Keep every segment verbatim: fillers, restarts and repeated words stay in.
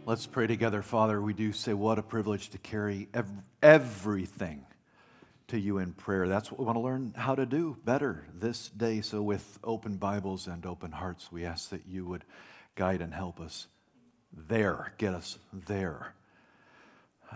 Let's pray together. Father, we do say what a privilege to carry ev- everything to you in prayer. That's what we want to learn how to do better this day. So with open Bibles and open hearts, we ask that you would guide and help us there, get us there. Uh,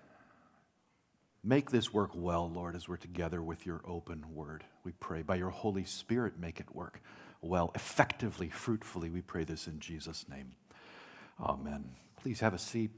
make this work well, Lord, as we're together with your open word. We pray by your Holy Spirit, make it work well, effectively, fruitfully. We pray this in Jesus' name. Amen. Please have a seat.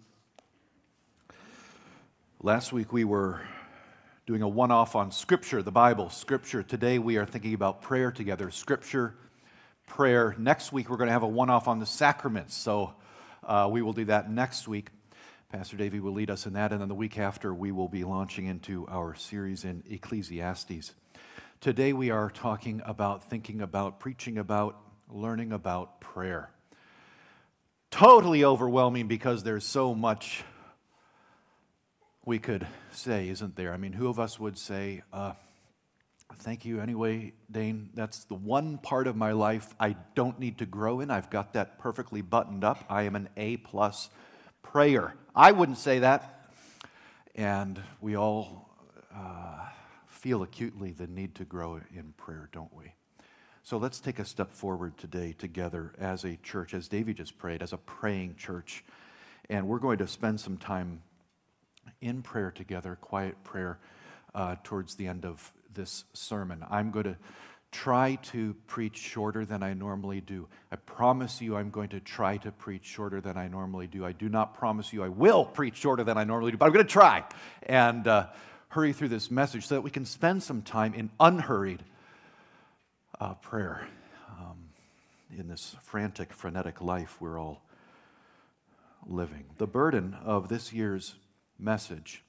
Last week we were doing a one-off on Scripture, the Bible, Scripture. Today we are thinking about prayer together, Scripture, prayer. Next week we're going to have a one-off on the sacraments, so uh, we will do that next week. Pastor Davey will lead us in that, and then the week after we will be launching into our series in Ecclesiastes. Today we are talking about, thinking about, preaching about, learning about prayer. Totally overwhelming because there's so much we could say, isn't there? I mean, who of us would say, uh, thank you anyway, Dane. That's the one part of my life I don't need to grow in. I've got that perfectly buttoned up. I am an A-plus prayer. I wouldn't say that. And we all uh, feel acutely the need to grow in prayer, don't we? So let's take a step forward today together as a church, as Davey just prayed, as a praying church. And we're going to spend some time in prayer together, quiet prayer, uh, towards the end of this sermon. I'm going to try to preach shorter than I normally do. I promise you I'm going to try to preach shorter than I normally do. I do not promise you I will preach shorter than I normally do, but I'm going to try and uh, hurry through this message so that we can spend some time in unhurried Uh, prayer um, in this frantic, frenetic life we're all living. The burden of this year's message.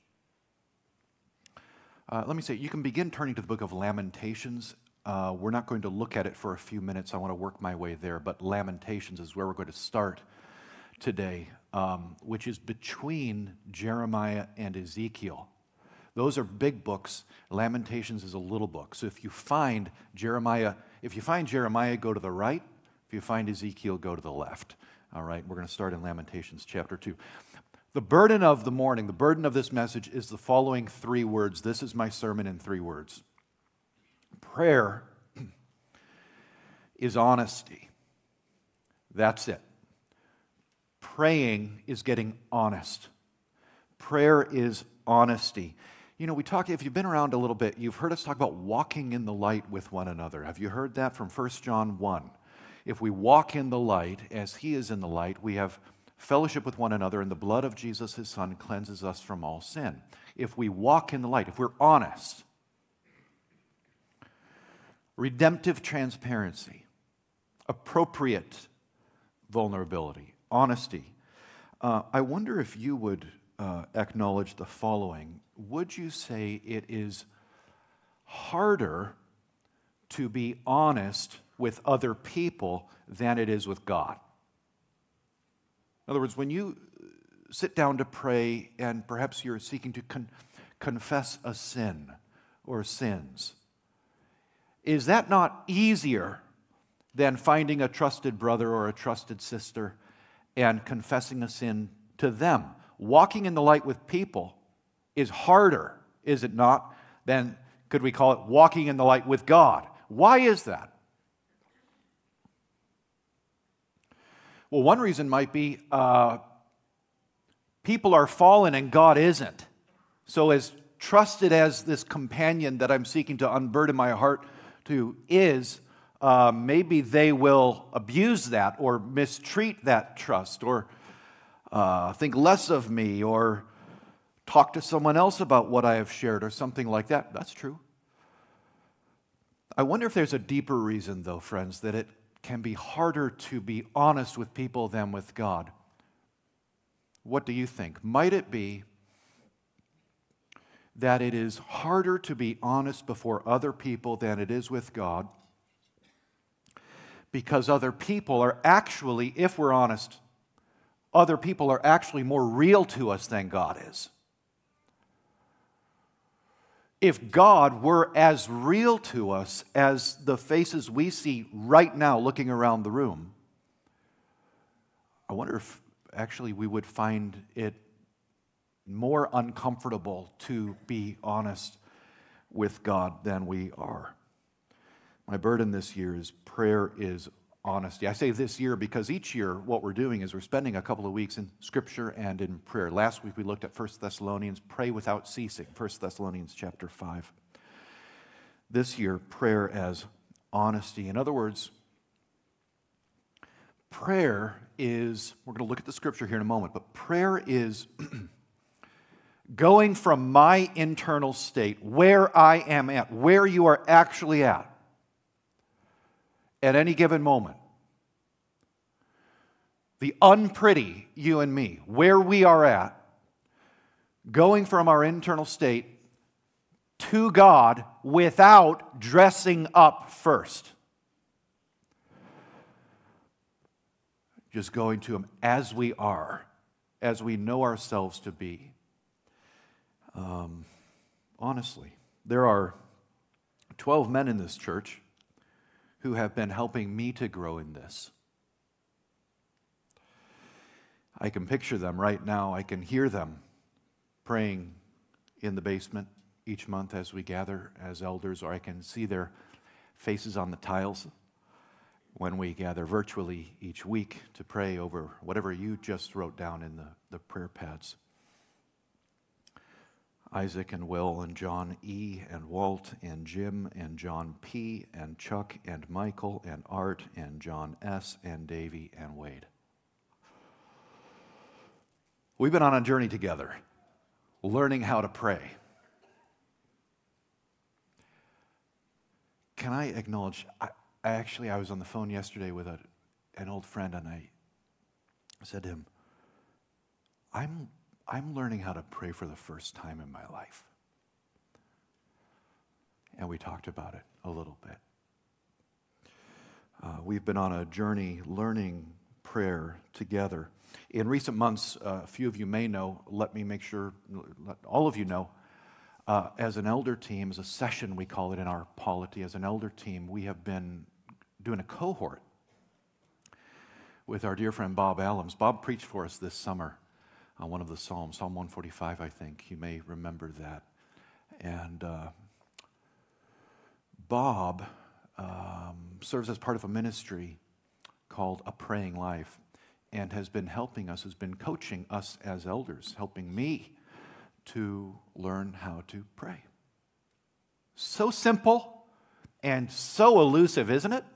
Uh, let me say, you can begin turning to the book of Lamentations. Uh, we're not going to look at it for a few minutes. I want to work my way there, but Lamentations is where we're going to start today, um, which is between Jeremiah and Ezekiel. Those are big books. Lamentations is a little book. So if you find Jeremiah, if you find Jeremiah, go to the right. If you find Ezekiel, go to the left. All right, we're going to start in Lamentations chapter two. The burden of the morning, the burden of this message is the following three words. This is my sermon in three words. Prayer is honesty. That's it. Praying is getting honest. Prayer is honesty. You know, we talk, if you've been around a little bit, you've heard us talk about walking in the light with one another. Have you heard that from First John one? If we walk in the light as he is in the light, we have fellowship with one another, and the blood of Jesus, his son, cleanses us from all sin. If we walk in the light, if we're honest, redemptive transparency, appropriate vulnerability, honesty. Uh, I wonder if you would uh, acknowledge the following. Would you say it is harder to be honest with other people than it is with God? In other words, when you sit down to pray and perhaps you're seeking to con- confess a sin or sins, is that not easier than finding a trusted brother or a trusted sister and confessing a sin to them? Walking in the light with people is harder, is it not, than, could we call it, walking in the light with God. Why is that? Well, one reason might be uh, people are fallen and God isn't. So as trusted as this companion that I'm seeking to unburden my heart to is, uh, maybe they will abuse that or mistreat that trust or uh, think less of me or talk to someone else about what I have shared or something like that. That's true. I wonder if there's a deeper reason, though, friends, that it can be harder to be honest with people than with God. What do you think? Might it be that it is harder to be honest before other people than it is with God because other people are actually, if we're honest, other people are actually more real to us than God is? If God were as real to us as the faces we see right now looking around the room, I wonder if actually we would find it more uncomfortable to be honest with God than we are. My burden this year is prayer is honesty. I say this year because each year what we're doing is we're spending a couple of weeks in Scripture and in prayer. Last week we looked at First Thessalonians, pray without ceasing, First Thessalonians chapter five. This year, prayer as honesty. In other words, prayer is, we're going to look at the Scripture here in a moment, but prayer is going from my internal state, where I am at, where you are actually at, at any given moment. The unpretty you and me, where we are at, going from our internal state to God without dressing up first. Just going to Him as we are, as we know ourselves to be. Um, honestly, there are twelve men in this church who have been helping me to grow in this. I can picture them right now. I can hear them praying in the basement each month as we gather as elders, or I can see their faces on the tiles when we gather virtually each week to pray over whatever you just wrote down in the, the prayer pads. Isaac and Will and John E. and Walt and Jim and John P. and Chuck and Michael and Art and John S. and Davy and Wade. We've been on a journey together, learning how to pray. Can I acknowledge, I, I actually, I was on the phone yesterday with a, an old friend, and I said to him, I'm I'm learning how to pray for the first time in my life. And we talked about it a little bit. Uh, we've been on a journey learning prayer together. In recent months, uh, a few of you may know, let me make sure, let all of you know, uh, as an elder team, as a session we call it in our polity, as an elder team, we have been doing a cohort with our dear friend Bob Allams. Bob preached for us this summer on one of the Psalms, Psalm one forty-five, I think. You may remember that. And uh, Bob um, serves as part of a ministry called A Praying Life, and has been helping us, has been coaching us as elders, helping me to learn how to pray. So simple and so elusive, isn't it?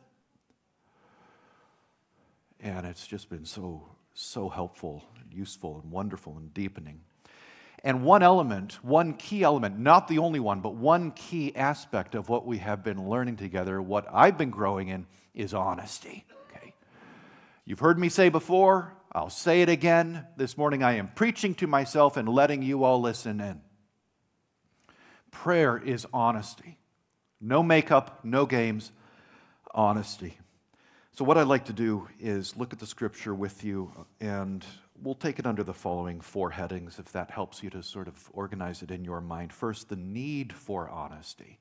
And it's just been so, so helpful, and useful, and wonderful, and deepening. And one element, one key element, not the only one, but one key aspect of what we have been learning together, what I've been growing in, is honesty. Okay? You've heard me say before, I'll say it again. This morning I am preaching to myself and letting you all listen in. Prayer is honesty. No makeup, no games, honesty. So what I'd like to do is look at the Scripture with you, and we'll take it under the following four headings, if that helps you to sort of organize it in your mind. First, the need for honesty.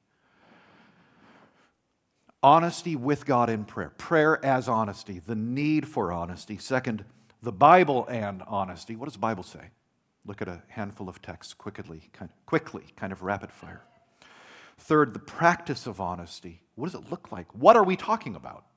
Honesty with God in prayer. Prayer as honesty. The need for honesty. Second, the Bible and honesty. What does the Bible say? Look at a handful of texts quickly, kind of, quickly, kind of rapid fire. Third, the practice of honesty. What does it look like? What are we talking about?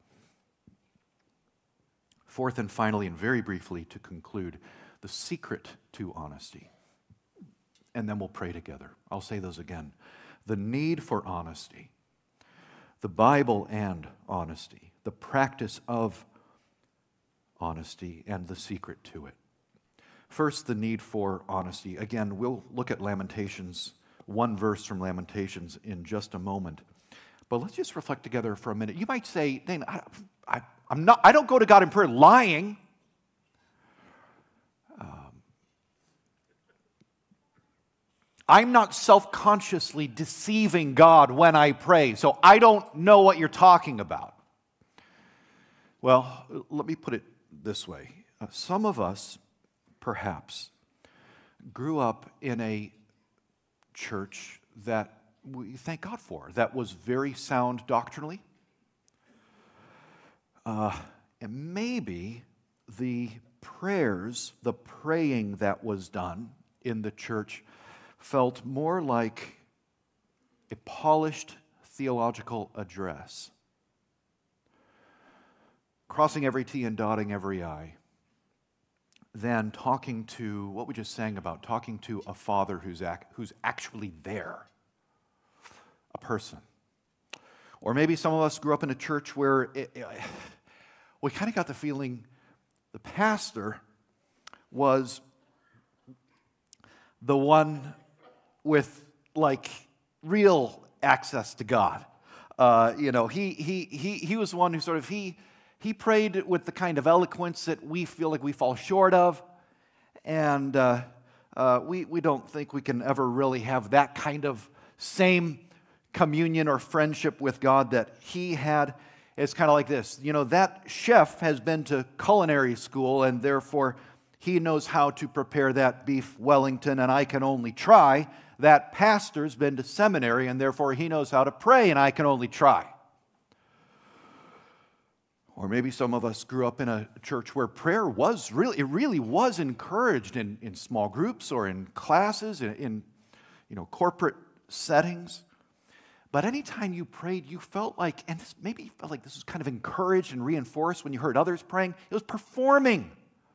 Fourth and finally, and very briefly to conclude, the secret to honesty. And then we'll pray together. I'll say those again. The need for honesty, the Bible and honesty, the practice of honesty, and the secret to it. First, the need for honesty. Again, we'll look at Lamentations, one verse from Lamentations in just a moment. But let's just reflect together for a minute. You might say, Dane, I, I, I'm not, I don't go to God in prayer lying. Um, I'm not self-consciously deceiving God when I pray, so I don't know what you're talking about. Well, let me put it this way. Uh, some of us, perhaps, grew up in a church that we thank God for, that was very sound doctrinally. Uh, and maybe the prayers, the praying that was done in the church, felt more like a polished theological address, crossing every T and dotting every I, than talking to what we just sang about, talking to a father who's, ac- who's actually there, a person. Or maybe some of us grew up in a church where it, it, we kind of got the feeling the pastor was the one with like real access to God. Uh, you know, he he he he was the one who sort of he he prayed with the kind of eloquence that we feel like we fall short of, and uh, uh, we we don't think we can ever really have that kind of same communion or friendship with God that he had. It's kind of like this, you know, that chef has been to culinary school and therefore he knows how to prepare that beef Wellington and I can only try. That pastor's been to seminary and therefore he knows how to pray and I can only try. Or maybe some of us grew up in a church where prayer was really, it really was encouraged in, in small groups or in classes, in, in you know, corporate settings. But anytime you prayed, you felt like, and this, maybe you felt like this was kind of encouraged and reinforced when you heard others praying. It was performing.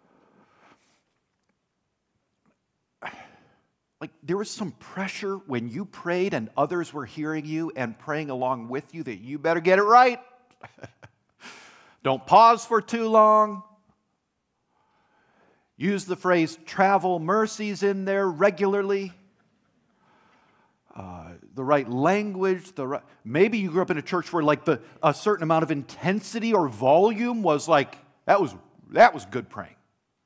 Like there was some pressure when you prayed and others were hearing you and praying along with you that you better get it right. Don't pause for too long. Use the phrase travel mercies in there regularly. Uh, the right language, the right, maybe you grew up in a church where like the a certain amount of intensity or volume was like, that was that was good praying.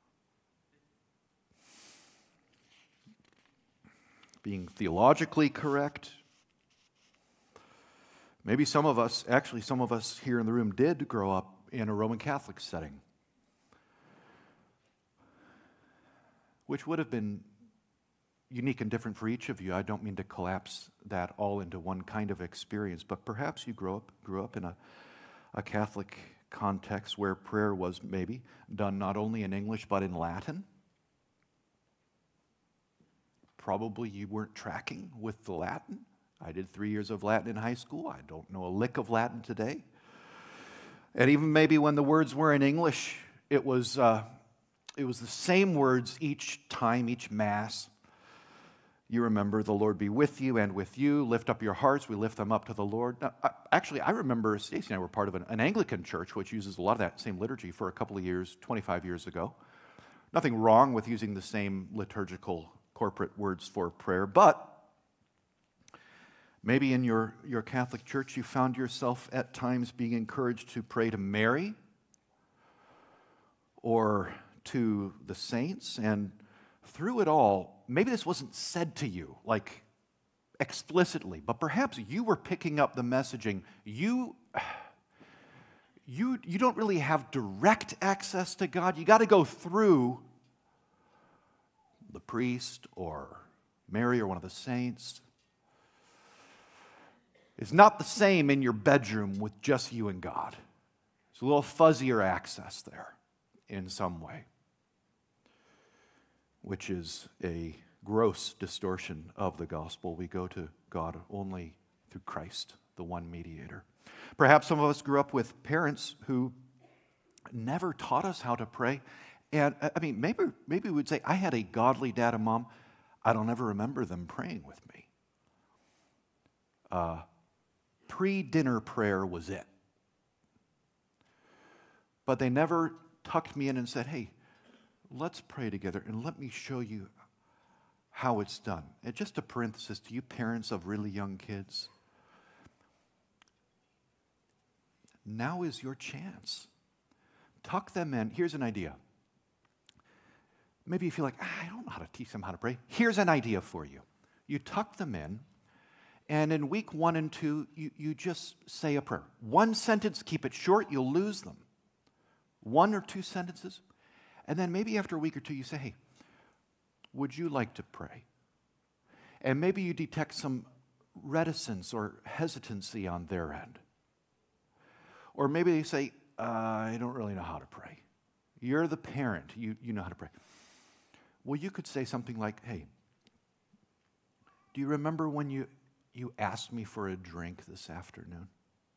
Being theologically correct. Maybe some of us, actually some of us here in the room did grow up in a Roman Catholic setting, which would have been unique and different for each of you. I don't mean to collapse that all into one kind of experience, but perhaps you grew up grew up in a, a Catholic context where prayer was maybe done not only in English but in Latin. Probably you weren't tracking with the Latin. I did three years of Latin in high school. I don't know a lick of Latin today. And even maybe when the words were in English, it was uh, it was the same words each time, each Mass. You remember, the Lord be with you and with you. Lift up your hearts. We lift them up to the Lord. Now, I, actually, I remember Stacy and I were part of an, an Anglican church, which uses a lot of that same liturgy for a couple of years, twenty-five years ago. Nothing wrong with using the same liturgical corporate words for prayer, but maybe in your, your Catholic church you found yourself at times being encouraged to pray to Mary or to the saints, and through it all, maybe this wasn't said to you, like explicitly, but perhaps you were picking up the messaging. You, you, you don't really have direct access to God. You got to go through the priest or Mary or one of the saints. It's not the same in your bedroom with just you and God. There's a little fuzzier access there in some way, which is a gross distortion of the gospel. We go to God only through Christ, the one mediator. Perhaps some of us grew up with parents who never taught us how to pray. And I mean, maybe, maybe we would say, I had a godly dad and mom. I don't ever remember them praying with me. Uh, pre-dinner prayer was it. But they never tucked me in and said, hey, let's pray together and let me show you how it's done. And just a parenthesis to you parents of really young kids. Now is your chance. Tuck them in. Here's an idea. Maybe you feel like, ah, I don't know how to teach them how to pray. Here's an idea for you. You tuck them in, and in week one and two, you, you just say a prayer. One sentence, keep it short, you'll lose them. One or two sentences. And then maybe after a week or two, you say, hey, would you like to pray? And maybe you detect some reticence or hesitancy on their end. Or maybe they say, uh, I don't really know how to pray. You're the parent. You, you know how to pray. Well, you could say something like, hey, do you remember when you, you asked me for a drink this afternoon?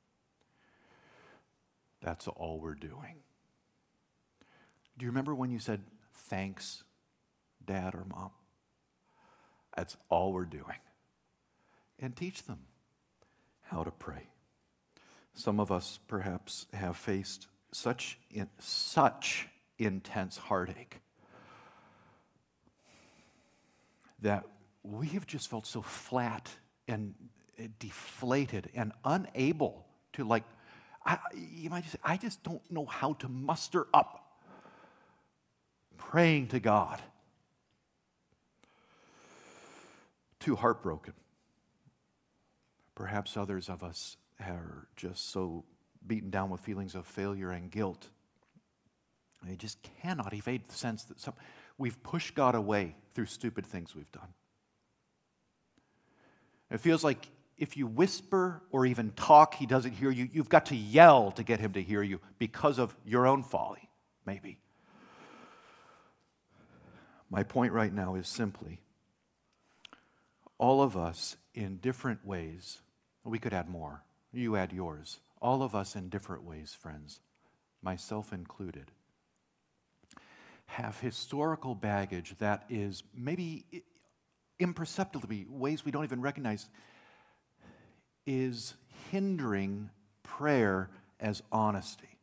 That's all we're doing. Do you remember when you said, thanks, Dad or Mom? That's all we're doing. And teach them how to pray. Some of us perhaps have faced such in, such intense heartache that we have just felt so flat and deflated and unable to, like, I, you might just say, I just don't know how to muster up praying to God. Too heartbroken. Perhaps others of us are just so beaten down with feelings of failure and guilt. They just cannot evade the sense that some, we've pushed God away through stupid things we've done. It feels like if you whisper or even talk, he doesn't hear you. You've got to yell to get him to hear you because of your own folly, maybe. My point right now is simply, all of us in different ways, we could add more, you add yours, all of us in different ways, friends, myself included, have historical baggage that is maybe imperceptibly, ways we don't even recognize, is hindering prayer as honesty.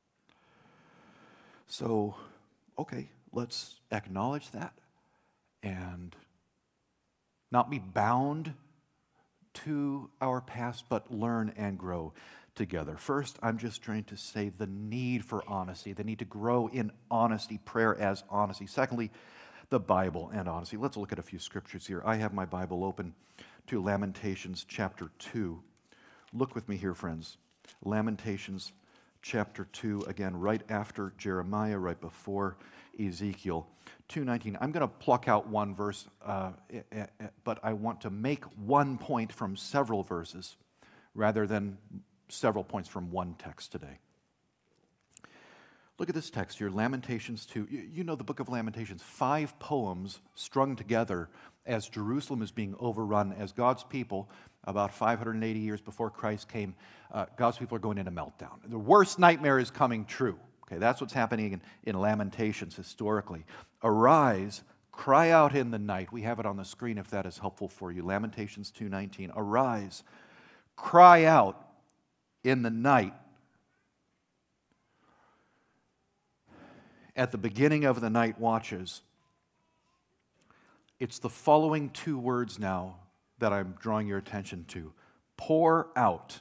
So, okay, let's acknowledge that and not be bound to our past, but learn and grow together. First, I'm just trying to say the need for honesty, the need to grow in honesty, prayer as honesty. Secondly, the Bible and honesty. Let's look at a few scriptures here. I have my Bible open to Lamentations chapter two. Look with me here, friends. Lamentations chapter two, again, right after Jeremiah, right before Ezekiel. two nineteen. I'm going to pluck out one verse, uh, but I want to make one point from several verses rather than several points from one text today. Look at this text here, Lamentations two. You know the book of Lamentations, five poems strung together as Jerusalem is being overrun, as God's people, about five hundred eighty years before Christ came, uh, God's people are going into meltdown. The worst nightmare is coming true. Okay, that's what's happening in, in Lamentations historically. Arise, cry out in the night. We have it on the screen if that is helpful for you. Lamentations two nineteen. Arise, cry out in the night. At the beginning of the night watches, it's the following two words now that I'm drawing your attention to. Pour out.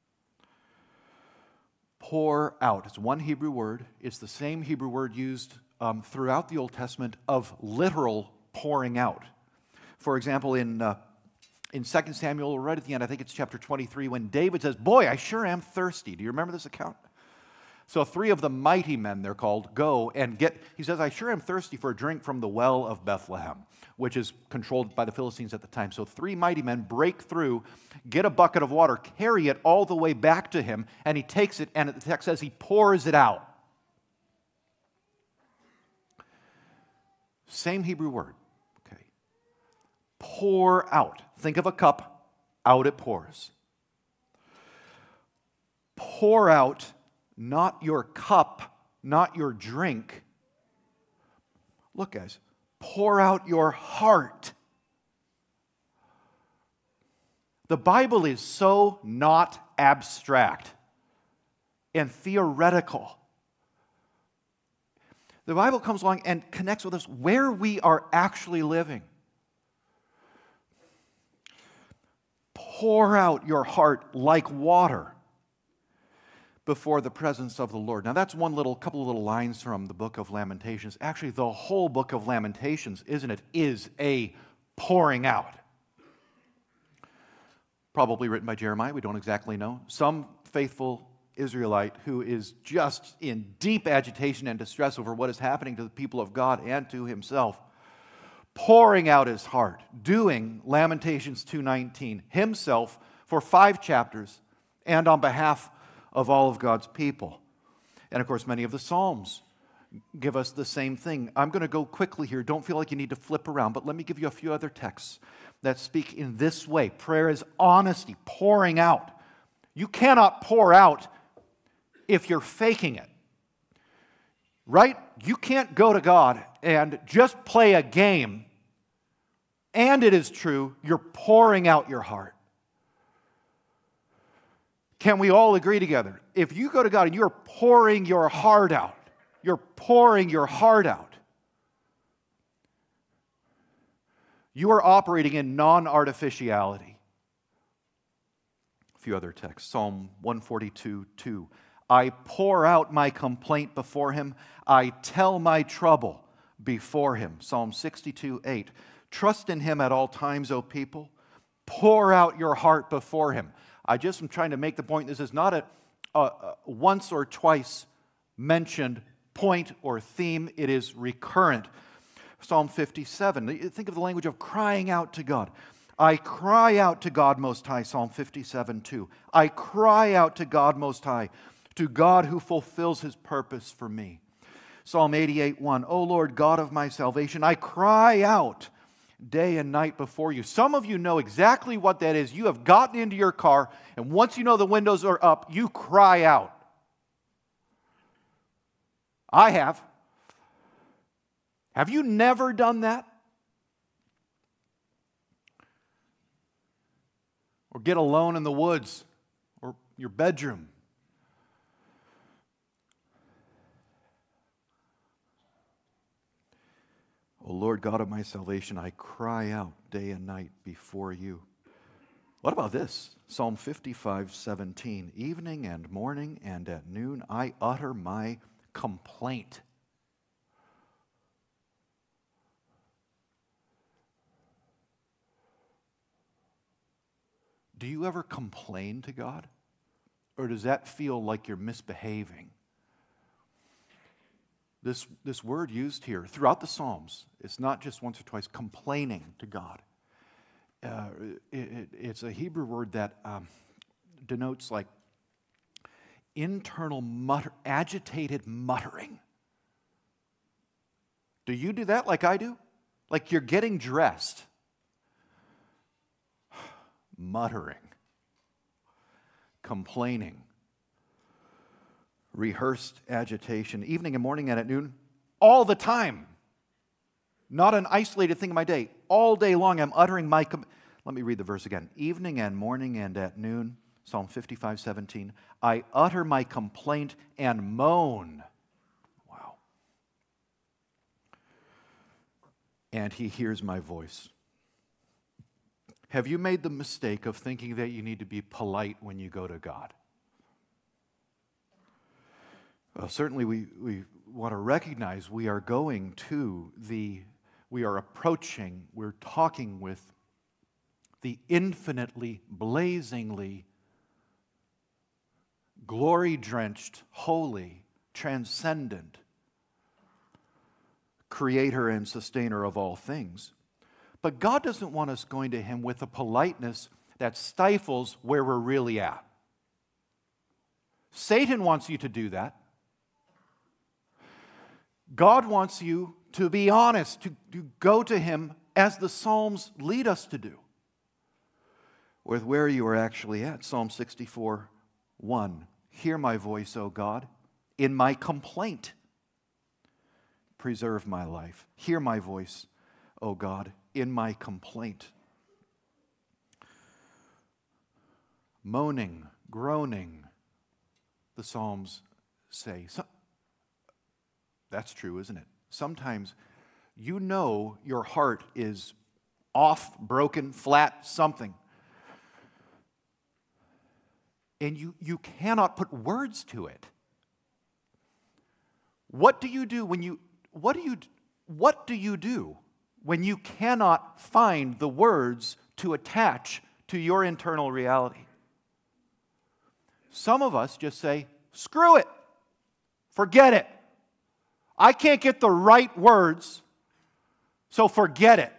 Pour out. It's one Hebrew word. It's the same Hebrew word used um, throughout the Old Testament of literal pouring out. For example, in, uh, in Second Samuel, right at the end, I think it's chapter twenty-three, when David says, boy, I sure am thirsty. Do you remember this account? So three of the mighty men, they're called, go and get, he says, I sure am thirsty for a drink from the well of Bethlehem, which is controlled by the Philistines at the time. So three mighty men break through, get a bucket of water, carry it all the way back to him, and he takes it, and the text says he pours it out. Same Hebrew word, okay. Pour out. Think of a cup, out it pours. Pour out not your cup, not your drink. Look, guys, pour out your heart. The Bible is so not abstract and theoretical. The Bible comes along and connects with us where we are actually living. Pour out your heart like water before the presence of the Lord. Now that's one little, couple of little lines from the book of Lamentations. Actually, the whole book of Lamentations, isn't it, is a pouring out. Probably written by Jeremiah, we don't exactly know. Some faithful Israelite who is just in deep agitation and distress over what is happening to the people of God and to himself, pouring out his heart, doing Lamentations two nineteen himself for five chapters and on behalf of all of God's people. And of course, many of the Psalms give us the same thing. I'm going to go quickly here. Don't feel like you need to flip around, but let me give you a few other texts that speak in this way. Prayer is honesty, pouring out. You cannot pour out if you're faking it. Right? You can't go to God and just play a game, and it is true, you're pouring out your heart. Can we all agree together? If you go to God and you're pouring your heart out, you're pouring your heart out, you are operating in non-artificiality. A few other texts. Psalm one forty-two, two. I pour out my complaint before him. I tell my trouble before him. Psalm sixty-two, eight. Trust in him at all times, O people. Pour out your heart before him. I just am trying to make the point. This is not a, a, a once or twice mentioned point or theme. It is recurrent. Psalm fifty-seven. Think of the language of crying out to God. I cry out to God Most High. Psalm fifty-seven, two. I cry out to God Most High, to God who fulfills his purpose for me. Psalm eighty-eight, one. O Lord God of my salvation, I cry out day and night before you. Some of you know exactly what that is. You have gotten into your car, and once you know the windows are up, you cry out. I have. Have you never done that? Or get alone in the woods or your bedroom. O Lord God of my salvation, I cry out day and night before you. What about this? Psalm fifty-five, seventeen. Evening and morning and at noon I utter my complaint. Do you ever complain to God? Or does that feel like you're misbehaving? This, this word used here throughout the Psalms, it's not just once or twice complaining to God. Uh, it, it, it's a Hebrew word that um, denotes like internal mutter, agitated muttering. Do you do that like I do? Like you're getting dressed, muttering, complaining. Rehearsed agitation, evening and morning and at noon, all the time. Not an isolated thing in my day. All day long I'm uttering my... Com- Let me read the verse again. Evening and morning and at noon, Psalm fifty-five, seventeen, I utter my complaint and moan. Wow. And he hears my voice. Have you made the mistake of thinking that you need to be polite when you go to God? Well, certainly we, we want to recognize we are going to the, we are approaching, we're talking with the infinitely, blazingly, glory-drenched, holy, transcendent creator and sustainer of all things. But God doesn't want us going to him with a politeness that stifles where we're really at. Satan wants you to do that. God wants you to be honest, to, to go to him as the Psalms lead us to do, with where you are actually at. Psalm sixty-four, one. Hear my voice, O God, in my complaint. Preserve my life. Hear my voice, O God, in my complaint. Moaning, groaning, the Psalms say. So, that's true, isn't it? Sometimes you know your heart is off, broken, flat, something. And you, you cannot put words to it. What do you do when you what do you what do you do when you cannot find the words to attach to your internal reality? Some of us just say, screw it. Forget it. I can't get the right words, so forget it.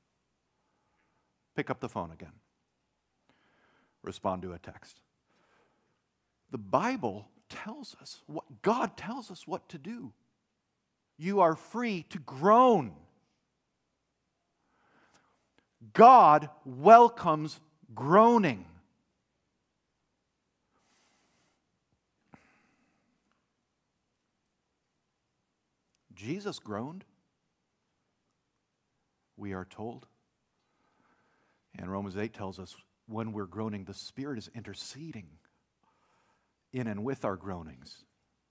Pick up the phone again. Respond to a text. The Bible tells us what God tells us what to do. You are free to groan. God welcomes groaning. Jesus groaned, we are told. And Romans eight tells us when we're groaning, the Spirit is interceding in and with our groanings.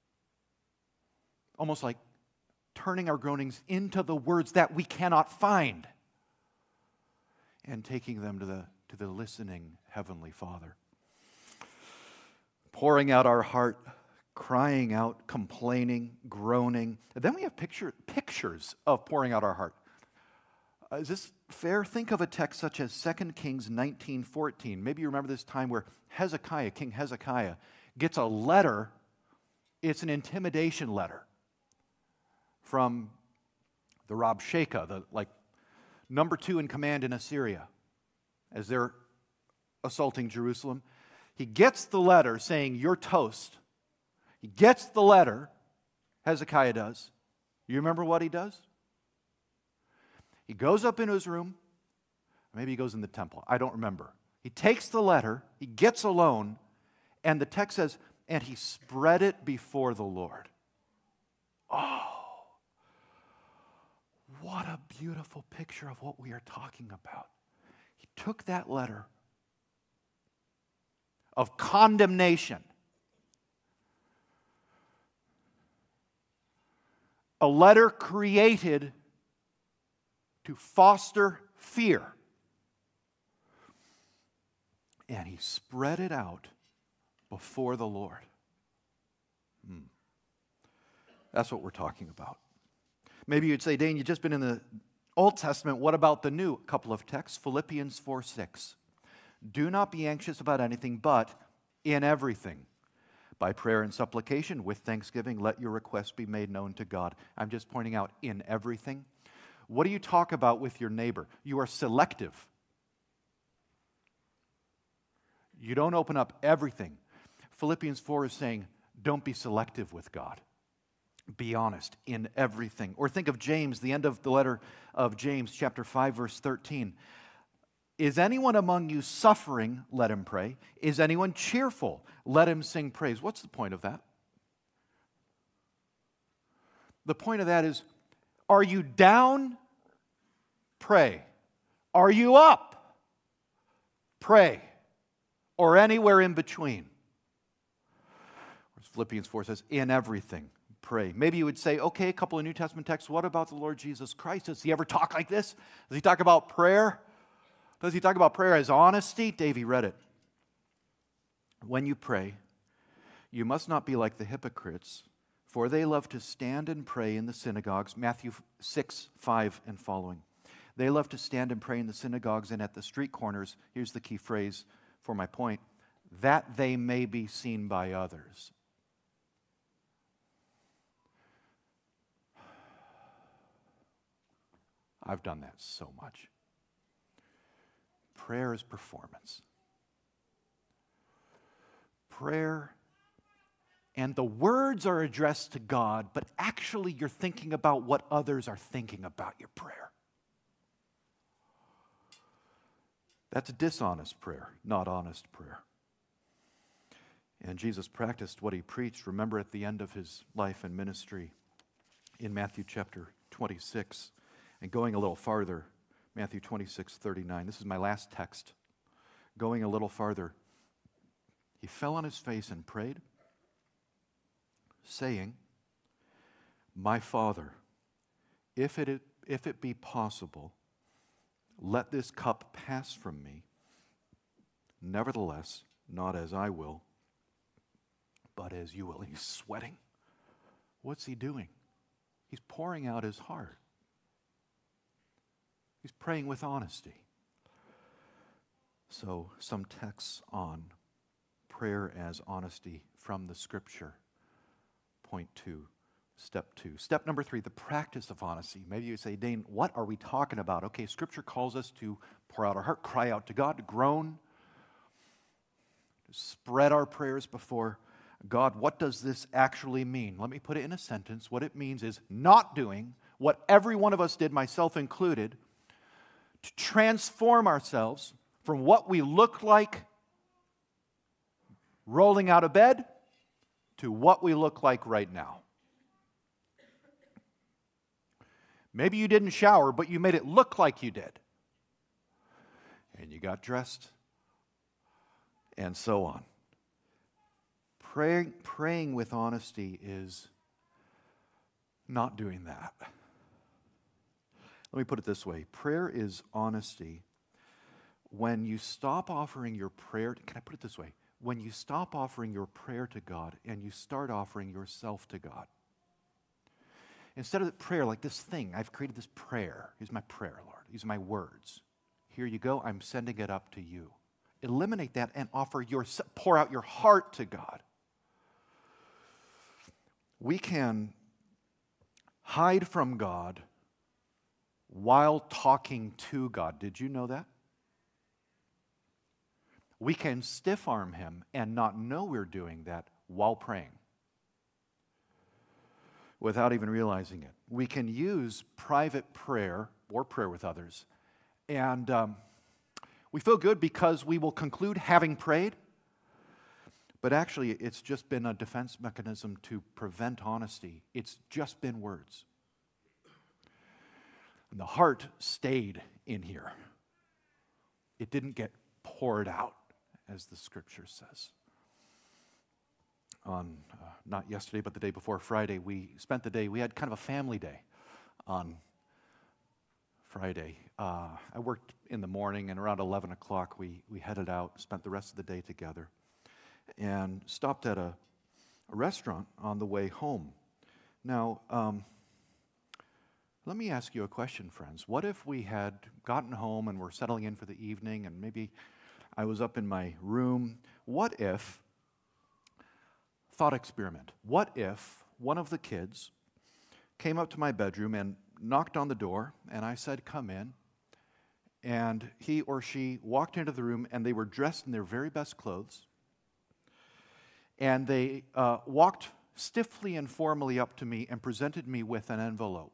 Almost like turning our groanings into the words that we cannot find and taking them to the, to the listening Heavenly Father. Pouring out our heart, crying out, complaining, groaning. And then we have picture, pictures of pouring out our heart. Uh, is this fair? Think of a text such as Second Kings nineteen fourteen. Maybe you remember this time where Hezekiah, King Hezekiah, gets a letter. It's an intimidation letter from the Rabshakeh, the like number two in command in Assyria, as they're assaulting Jerusalem. He gets the letter saying, "You're toast." He gets the letter, Hezekiah does. You remember what he does? He goes up into his room. Maybe he goes in the temple. I don't remember. He takes the letter. He gets alone. And the text says, and he spread it before the Lord. Oh, what a beautiful picture of what we are talking about. He took that letter of condemnation, a letter created to foster fear, and he spread it out before the Lord. Hmm. That's what we're talking about. Maybe you'd say, Dane, you've just been in the Old Testament. What about the New? A couple of texts. Philippians four six. Do not be anxious about anything, but in everything, by prayer and supplication, with thanksgiving, let your requests be made known to God. I'm just pointing out, in everything. What do you talk about with your neighbor? You are selective. You don't open up everything. Philippians four is saying, don't be selective with God. Be honest in everything. Or think of James, the end of the letter of James, chapter five, verse thirteen. Is anyone among you suffering? Let him pray. Is anyone cheerful? Let him sing praise. What's the point of that? The point of that is, are you down? Pray. Are you up? Pray. Or anywhere in between. Philippians four says, in everything, pray. Maybe you would say, okay, a couple of New Testament texts. What about the Lord Jesus Christ? Does he ever talk like this? Does he talk about prayer? Does he talk about prayer as honesty? Davey read it. When you pray, you must not be like the hypocrites, for they love to stand and pray in the synagogues. Matthew six, five and following. They love to stand and pray in the synagogues and at the street corners. Here's the key phrase for my point. That they may be seen by others. I've done that so much. Prayer is performance. Prayer, and the words are addressed to God, but actually you're thinking about what others are thinking about your prayer. That's a dishonest prayer, not honest prayer. And Jesus practiced what he preached. Remember at the end of his life and ministry in Matthew chapter twenty-six, and going a little farther, Matthew twenty-six, thirty-nine. This is my last text. Going a little farther, he fell on his face and prayed, saying, my Father, if it, if it be possible, let this cup pass from me. Nevertheless, not as I will, but as you will. And he's sweating. What's he doing? He's pouring out his heart. He's praying with honesty. So, some texts on prayer as honesty from the Scripture. Point two, step two. Step number three, the practice of honesty. Maybe you say, Dane, what are we talking about? Okay, Scripture calls us to pour out our heart, cry out to God, to groan, to spread our prayers before God, what does this actually mean? Let me put it in a sentence. What it means is not doing what every one of us did, myself included, to transform ourselves from what we look like rolling out of bed to what we look like right now. Maybe you didn't shower, but you made it look like you did. And you got dressed, and so on. Praying, praying with honesty is not doing that. Let me put it this way. Prayer is honesty when you stop offering your prayer. Can I put it this way? When you stop offering your prayer to God and you start offering yourself to God. Instead of the prayer, like this thing, I've created this prayer. Here's my prayer, Lord. These are my words. Here you go. I'm sending it up to you. Eliminate that and offer your, pour out your heart to God. We can hide from God while talking to God. Did you know that? We can stiff-arm him and not know we're doing that while praying without even realizing it. We can use private prayer or prayer with others, and um, we feel good because we will conclude having prayed, but actually it's just been a defense mechanism to prevent honesty. It's just been words. And the heart stayed in here. It didn't get poured out, as the scripture says. On, uh, not yesterday, but the day before Friday, we spent the day, we had kind of a family day on Friday. Uh, I worked in the morning, and around eleven o'clock, we, we headed out, spent the rest of the day together, and stopped at a, a restaurant on the way home. Now, um, let me ask you a question, friends. What if we had gotten home and were settling in for the evening, and maybe I was up in my room? What if, thought experiment, what if one of the kids came up to my bedroom and knocked on the door, and I said, come in, and he or she walked into the room, and they were dressed in their very best clothes, and they uh, walked stiffly and formally up to me and presented me with an envelope,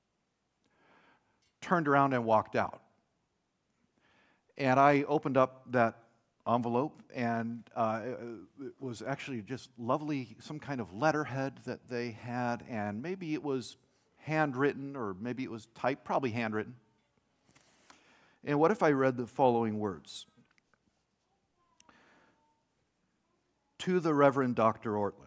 turned around and walked out. And I opened up that envelope, and uh, it was actually just lovely, some kind of letterhead that they had, and maybe it was handwritten, or maybe it was typed, probably handwritten. And what if I read the following words? To the Reverend Doctor Ortland.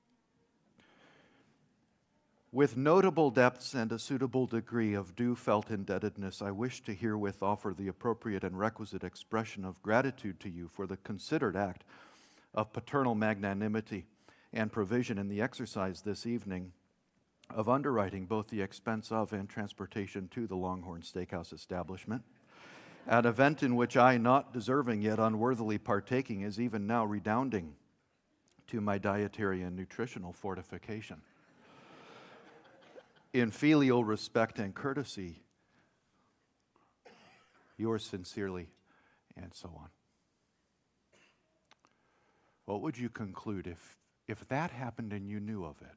With notable depths and a suitable degree of due felt indebtedness, I wish to herewith offer the appropriate and requisite expression of gratitude to you for the considered act of paternal magnanimity and provision in the exercise this evening of underwriting both the expense of and transportation to the Longhorn Steakhouse establishment, an event in which I, not deserving yet unworthily partaking, is even now redounding to my dietary and nutritional fortification. In filial respect and courtesy, yours sincerely, and so on. What would you conclude if, if that happened and you knew of it?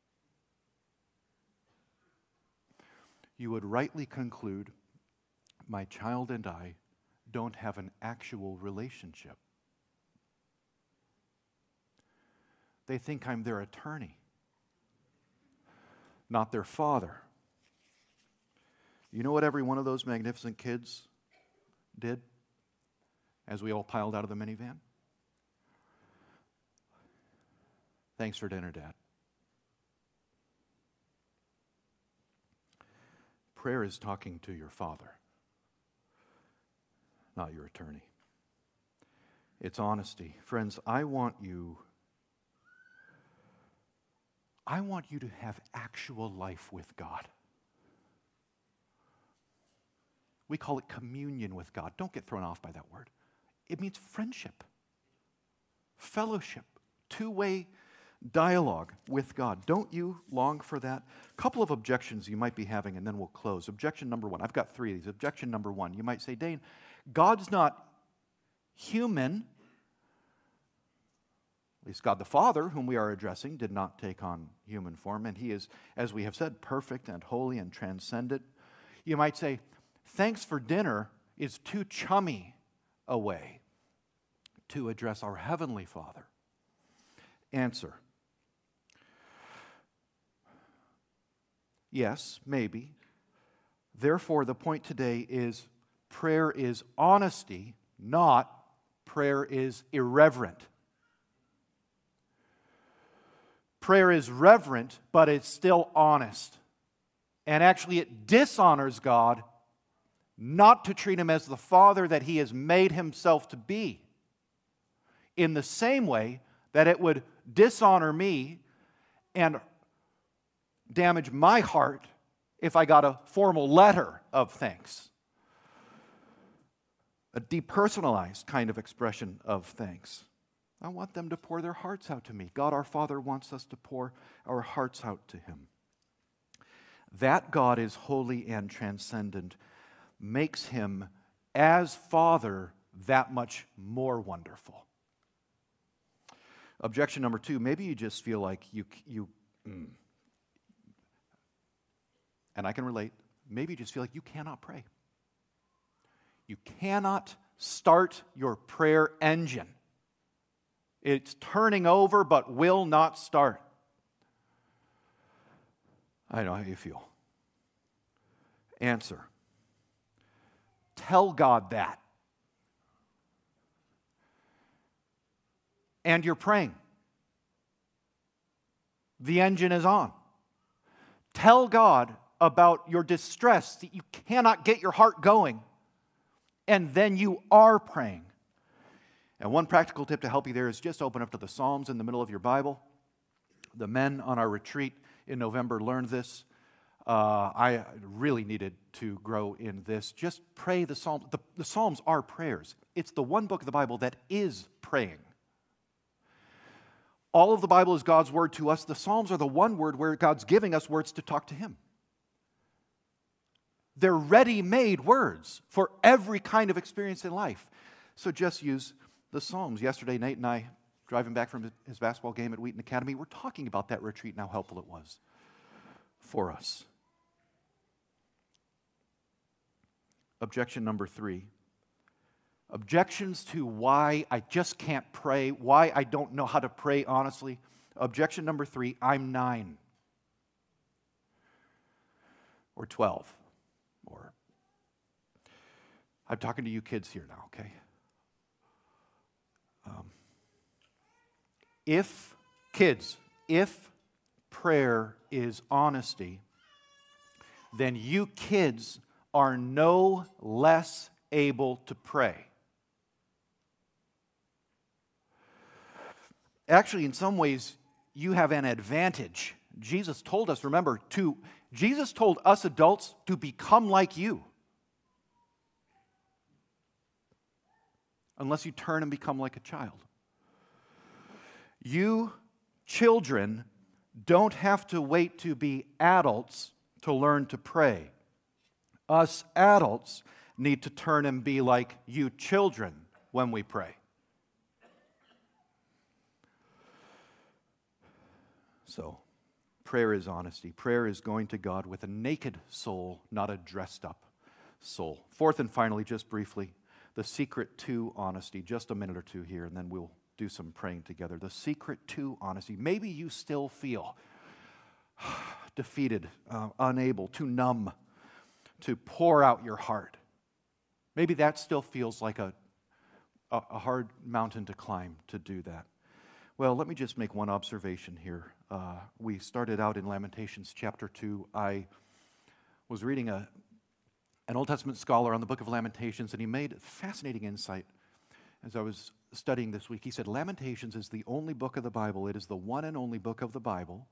You would rightly conclude, my child and I don't have an actual relationship. They think I'm their attorney, not their father. You know what every one of those magnificent kids did as we all piled out of the minivan? Thanks for dinner, Dad. Prayer is talking to your father, not your attorney. It's honesty. Friends, I want you I want you to have actual life with God. We call it communion with God. Don't get thrown off by that word. It means friendship, fellowship, two-way dialogue with God. Don't you long for that? A couple of objections you might be having, and then we'll close. Objection number one. I've got three of these. Objection number one. You might say, Dane, God's not human. At least God the Father, whom we are addressing, did not take on human form, and he is, as we have said, perfect and holy and transcendent. You might say, thanks for dinner is too chummy a way to address our Heavenly Father. Answer. Yes, maybe. Therefore, the point today is prayer is honesty, not prayer is irreverent. Prayer is reverent, but it's still honest. And actually, it dishonors God not to treat Him as the Father that He has made Himself to be. In the same way that it would dishonor me and damage my heart if I got a formal letter of thanks. A depersonalized kind of expression of thanks. I want them to pour their hearts out to me. God our Father wants us to pour our hearts out to Him. That God is holy and transcendent makes Him, as Father, that much more wonderful. Objection number two, maybe you just feel like you, you mm, and I can relate, maybe you just feel like you cannot pray. You cannot start your prayer engine. It's turning over but will not start. I know how you feel. Answer. Tell God that. And you're praying. The engine is on. Tell God about your distress that you cannot get your heart going, and then you are praying. And one practical tip to help you there is just open up to the Psalms in the middle of your Bible. The men on our retreat in November learned this. Uh, I really needed to grow in this. Just pray the Psalms. The, the Psalms are prayers. It's the one book of the Bible that is praying. All of the Bible is God's word to us. The Psalms are the one word where God's giving us words to talk to Him. They're ready-made words for every kind of experience in life. So just use the Psalms. Yesterday, Nate and I, driving back from his basketball game at Wheaton Academy, were talking about that retreat and how helpful it was for us. Objection number three. Objections to why I just can't pray, why I don't know how to pray honestly. Objection number three, I'm nine. Or twelve. Or I'm talking to you kids here now, okay? Um, if, kids, if prayer is honesty, then you kids are no less able to pray. Actually, in some ways, you have an advantage. Jesus told us, remember, to Jesus told us adults to become like you. Unless you turn and become like a child. You children don't have to wait to be adults to learn to pray. Us adults need to turn and be like you children when we pray. So, prayer is honesty. Prayer is going to God with a naked soul, not a dressed up soul. Fourth and finally, just briefly, the secret to honesty. Just a minute or two here, and then we'll do some praying together. The secret to honesty. Maybe you still feel defeated, uh, unable, too numb to pour out your heart. Maybe that still feels like a, a, a hard mountain to climb to do that. Well, let me just make one observation here. Uh, we started out in Lamentations chapter two. I was reading a, an Old Testament scholar on the book of Lamentations, and he made a fascinating insight as I was studying this week. He said, Lamentations is the only book of the Bible, it is the one and only book of the Bible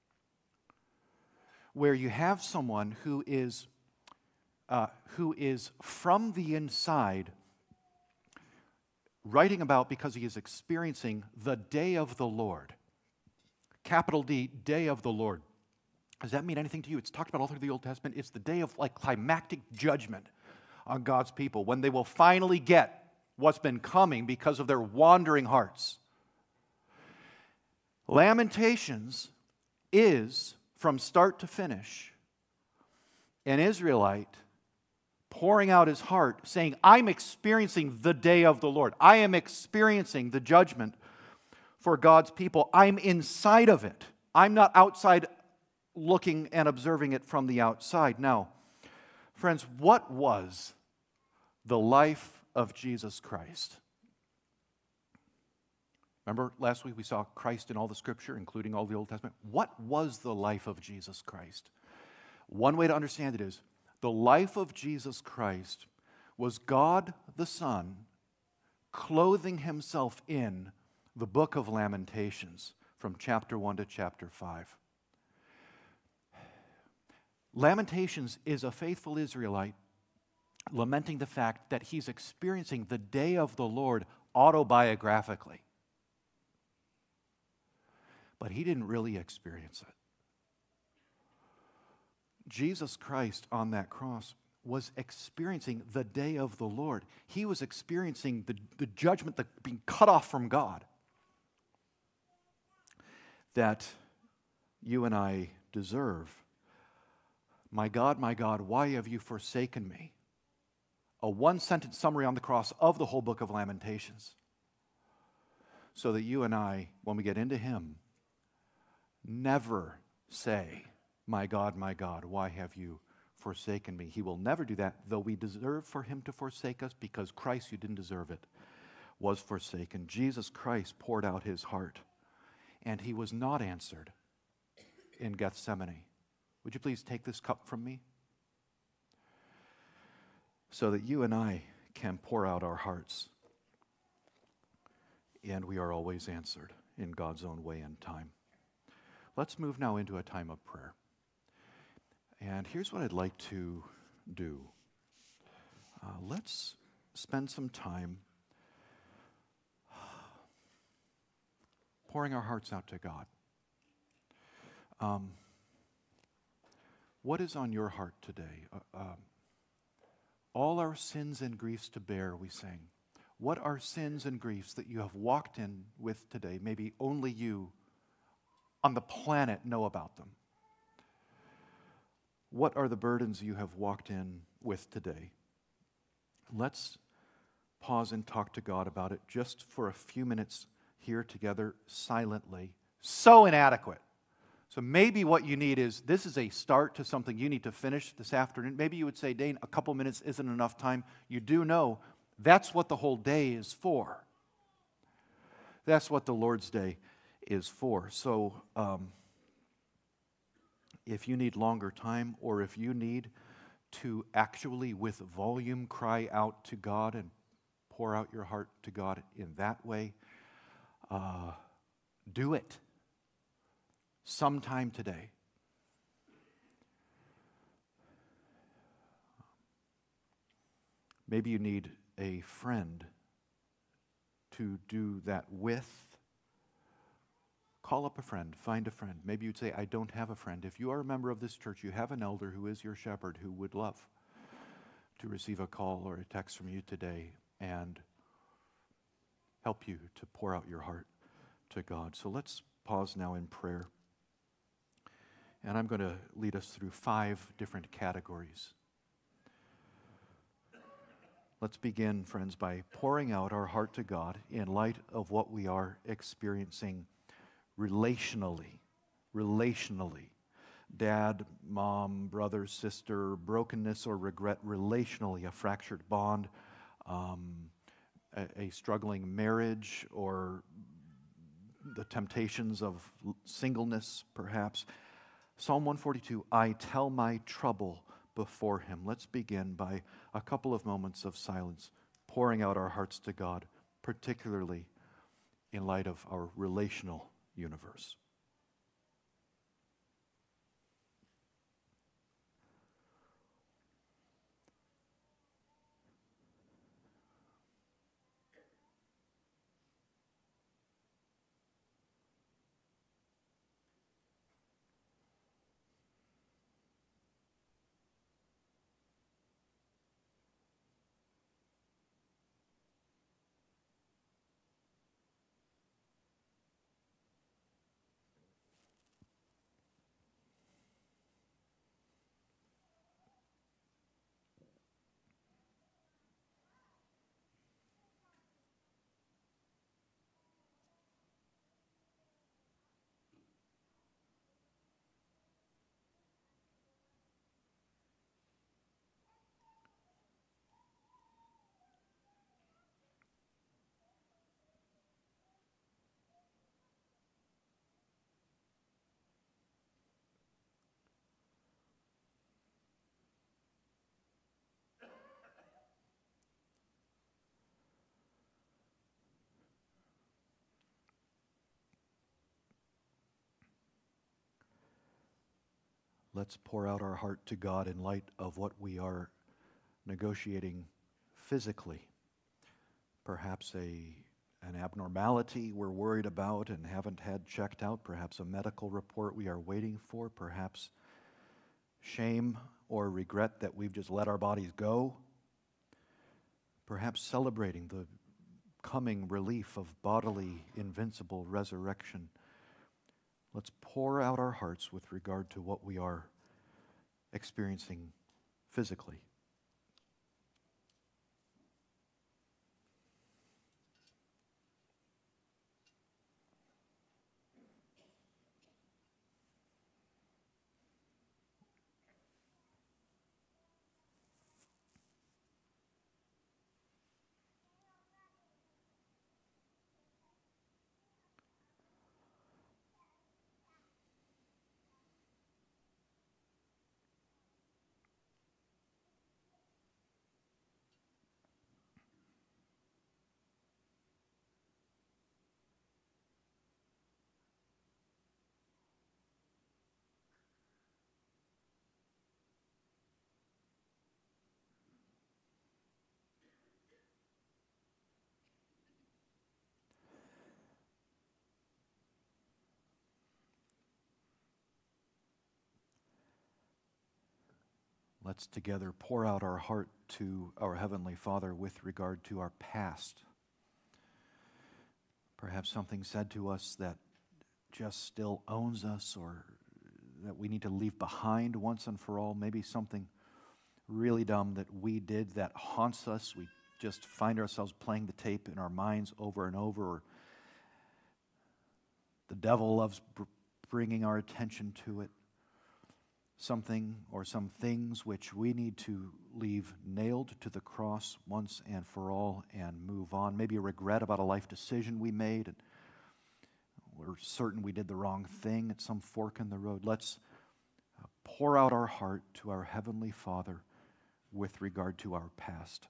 where you have someone who is, uh, who is from the inside writing about because he is experiencing the day of the Lord. Capital D, day of the Lord. Does that mean anything to you? It's talked about all through the Old Testament. It's the day of like climactic judgment on God's people when they will finally get what's been coming because of their wandering hearts. Lamentations is, from start to finish, an Israelite pouring out his heart, saying, I'm experiencing the day of the Lord. I am experiencing the judgment for God's people. I'm inside of it. I'm not outside looking and observing it from the outside. Now, friends, what was the life of Jesus Christ? Remember last week we saw Christ in all the Scripture, including all the Old Testament. What was the life of Jesus Christ? One way to understand it is, the life of Jesus Christ was God the Son clothing himself in the book of Lamentations from chapter one to chapter five. Lamentations is a faithful Israelite lamenting the fact that he's experiencing the day of the Lord autobiographically. But he didn't really experience it. Jesus Christ on that cross was experiencing the day of the Lord. He was experiencing the, the judgment, the being cut off from God that you and I deserve. My God, my God, why have you forsaken me? A one-sentence summary on the cross of the whole book of Lamentations. So that you and I, when we get into Him, never say, my God, my God, why have you forsaken me? He will never do that, though we deserve for Him to forsake us, because Christ, who didn't deserve it, was forsaken. Jesus Christ poured out His heart, and He was not answered in Gethsemane. Would you please take this cup from me? So that you and I can pour out our hearts, and we are always answered in God's own way and time. Let's move now into a time of prayer. And here's what I'd like to do. Uh, let's spend some time pouring our hearts out to God. Um, what is on your heart today? Uh, uh, all our sins and griefs to bear, we sing. What are sins and griefs that you have walked in with today? Maybe only you on the planet know about them. What are the burdens you have walked in with today? Let's pause and talk to God about it just for a few minutes here together silently. So inadequate. So maybe what you need is, this is a start to something you need to finish this afternoon. Maybe you would say, Dane, a couple minutes isn't enough time. You do know that's what the whole day is for. That's what the Lord's Day is for. So um, if you need longer time, or if you need to actually with volume cry out to God and pour out your heart to God in that way, uh, do it sometime today. Maybe you need a friend to do that with. Call up a friend, find a friend. Maybe you'd say, I don't have a friend. If you are a member of this church, you have an elder who is your shepherd who would love to receive a call or a text from you today and help you to pour out your heart to God. So let's pause now in prayer. And I'm going to lead us through five different categories. Let's begin, friends, by pouring out our heart to God in light of what we are experiencing relationally. Relationally. Dad, mom, brother, sister, brokenness or regret relationally, a fractured bond, um, a, a struggling marriage, or the temptations of singleness, perhaps. Psalm one forty-two, I tell my trouble before Him. Let's begin by a couple of moments of silence, pouring out our hearts to God, particularly in light of our relational universe. Let's pour out our heart to God in light of what we are negotiating physically. Perhaps a an abnormality we're worried about and haven't had checked out, perhaps a medical report we are waiting for, perhaps shame or regret that we've just let our bodies go, perhaps celebrating the coming relief of bodily, invincible resurrection. Let's pour out our hearts with regard to what we are experiencing physically. Let's together pour out our heart to our Heavenly Father with regard to our past. Perhaps something said to us that just still owns us, or that we need to leave behind once and for all. Maybe something really dumb that we did that haunts us. We just find ourselves playing the tape in our minds over and over. Or the devil loves br- bringing our attention to it. Something or some things which we need to leave nailed to the cross once and for all and move on. Maybe a regret about a life decision we made, and we're certain we did the wrong thing at some fork in the road. Let's uh, pour out our heart to our Heavenly Father with regard to our past.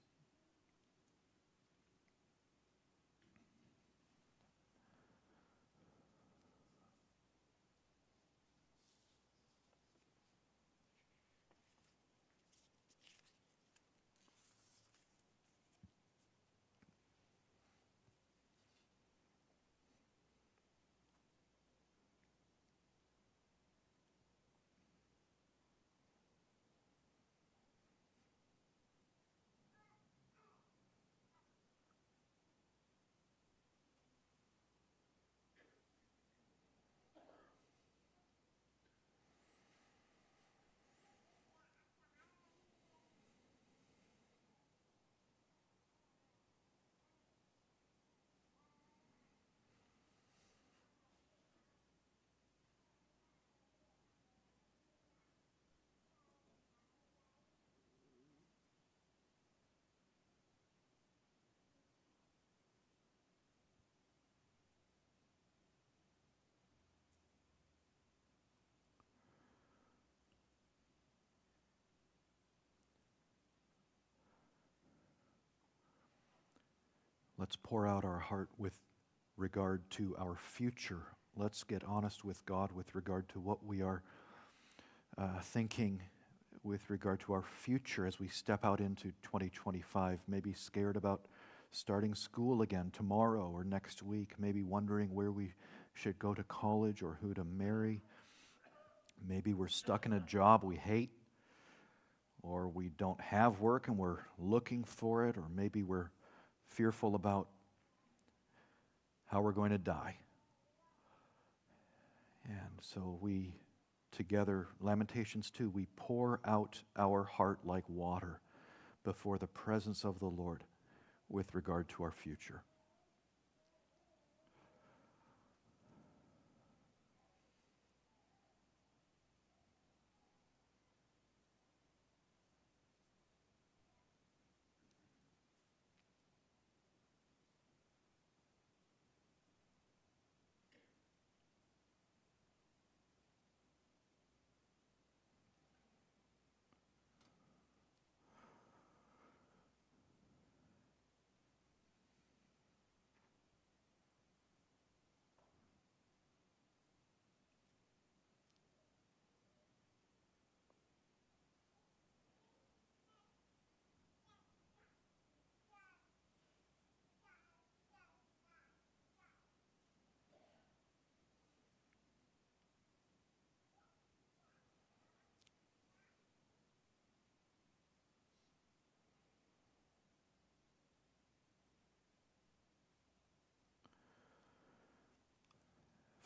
Let's pour out our heart with regard to our future. Let's get honest with God with regard to what we are uh, thinking with regard to our future as we step out into twenty twenty-five. Maybe scared about starting school again tomorrow or next week. Maybe wondering where we should go to college or who to marry. Maybe we're stuck in a job we hate, or we don't have work and we're looking for it, or maybe we're fearful about how we're going to die. And so we together, Lamentations two, we pour out our heart like water before the presence of the Lord with regard to our future.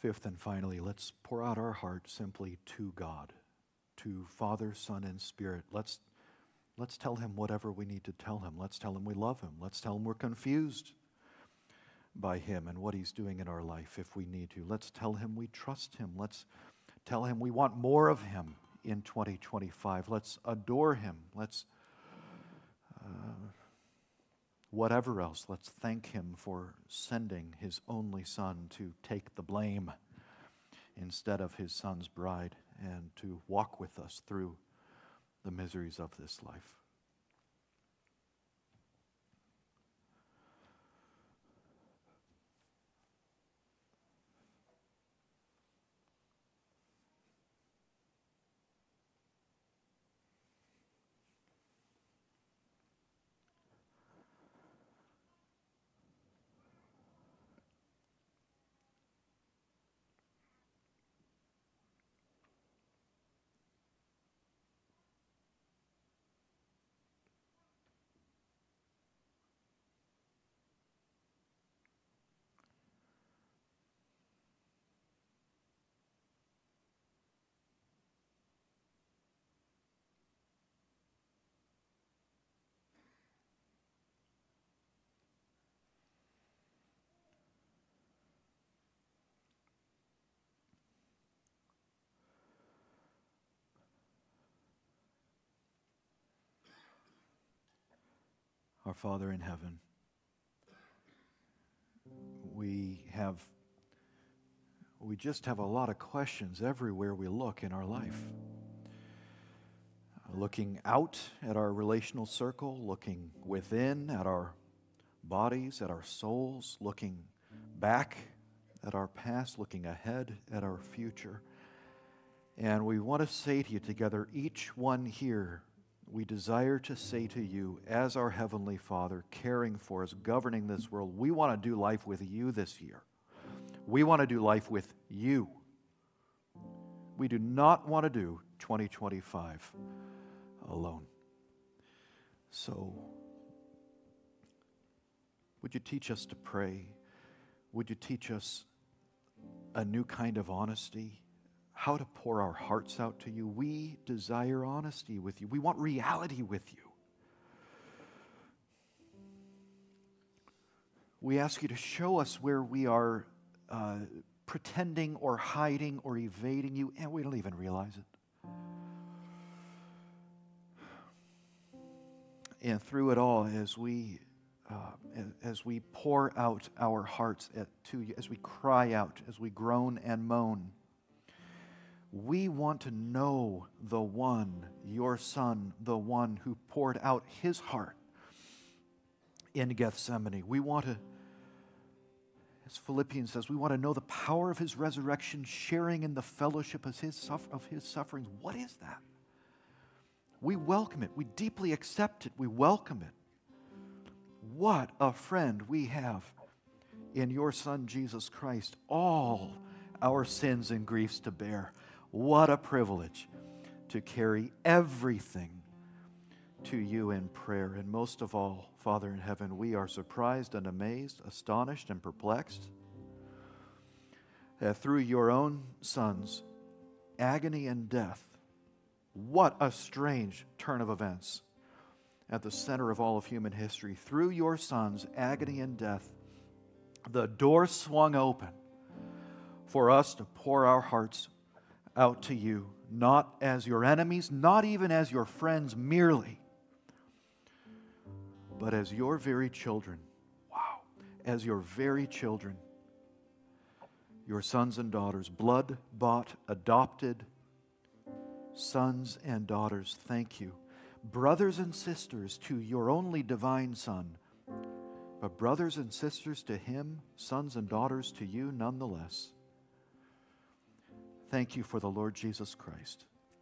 Fifth and finally, let's pour out our heart simply to God, to Father, Son, and Spirit. Let's, let's tell him whatever we need to tell him. Let's tell him we love him. Let's tell him we're confused by him and what he's doing in our life if we need to. Let's tell him we trust him. Let's tell him we want more of him in twenty twenty-five. Let's adore him. Let's, uh, whatever else, let's thank him for sending his only Son to take the blame instead of his Son's bride and to walk with us through the miseries of this life. Our Father in heaven, we have, we just have a lot of questions everywhere we look in our life. Looking out at our relational circle, looking within at our bodies, at our souls, looking back at our past, looking ahead at our future. And we want to say to you together, each one here, we desire to say to you, as our Heavenly Father, caring for us, governing this world, we want to do life with you this year. We want to do life with you. We do not want to do twenty twenty-five alone. So, would you teach us to pray? Would you teach us a new kind of honesty? How to pour our hearts out to you. We desire honesty with you. We want reality with you. We ask you to show us where we are uh, pretending or hiding or evading you, and we don't even realize it. And through it all, as we uh, as we pour out our hearts at, to you, as we cry out, as we groan and moan, we want to know the one, your Son, the one who poured out his heart in Gethsemane. We want to, as Philippians says, we want to know the power of his resurrection, sharing in the fellowship of his, of his sufferings. What is that? We welcome it. We deeply accept it. We welcome it. What a friend we have in your Son, Jesus Christ. All our sins and griefs to bear. What a privilege to carry everything to you in prayer. And most of all, Father in heaven, we are surprised and amazed, astonished and perplexed that through your own Son's agony and death, what a strange turn of events at the center of all of human history. Through your Son's agony and death, the door swung open for us to pour our hearts out to you, not as your enemies, not even as your friends merely, but as your very children. Wow. As your very children, your sons and daughters, blood-bought, adopted sons and daughters. Thank you. Brothers and sisters to your only divine Son, but brothers and sisters to him, sons and daughters to you nonetheless. Thank you for the Lord Jesus Christ,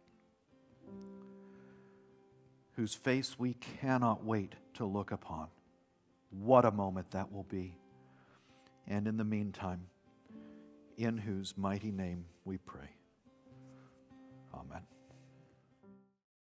whose face we cannot wait to look upon. What a moment that will be. And in the meantime, in whose mighty name we pray. Amen.